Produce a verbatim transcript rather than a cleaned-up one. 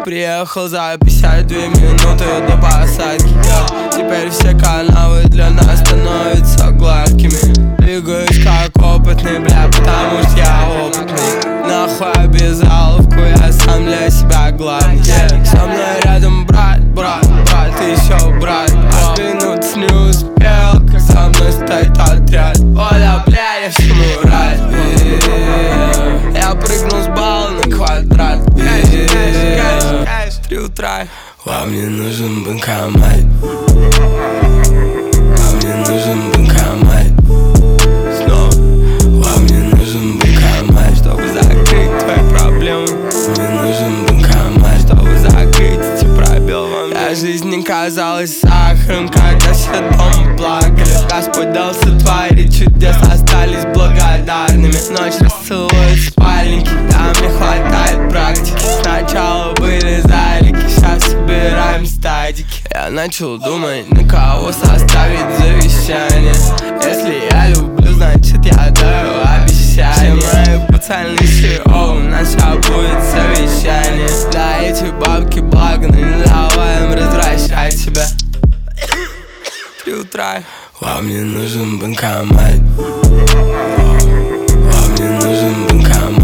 приехал за пятьдесят две минуты до посадки, yeah. Теперь все канавы для нас становятся гладкими. Двигаюсь как опытный, бля, потому что я опытный. Нахуй обязаловку, я сам для себя главный, yeah. Со мной рядом брат, брат, брат, еще брат. Оглянуться не успел, как со мной стоит отряд. Оля, бля, я всему рад, yeah. Я прыгнул с балла на квадрат, yeah. Три утра. Вам не нужен банкомат, вам не нужен банкомат. Снова. Вам не нужен банкомат, чтобы закрыть твои проблемы. Мне нужен банкомат, чтобы закрыть эти пробелы во мне. Жизнь не казалась сахаром, когда все дома плакали. Господь дал сотворить чудес, остались благодарными. Ночь расцелует спальники, там не хватает практики. Сначала были залики, сейчас собираем стадики. Я начал думать, на кого составить завещание. Если я люблю, значит я даю обещание. Все мои пацаны шоу, у нас сейчас будет совещание. Да, эти бабки благо, но не давай им развращать себя. Три утра. Вам не нужен банкомат, вам не нужен банкомат.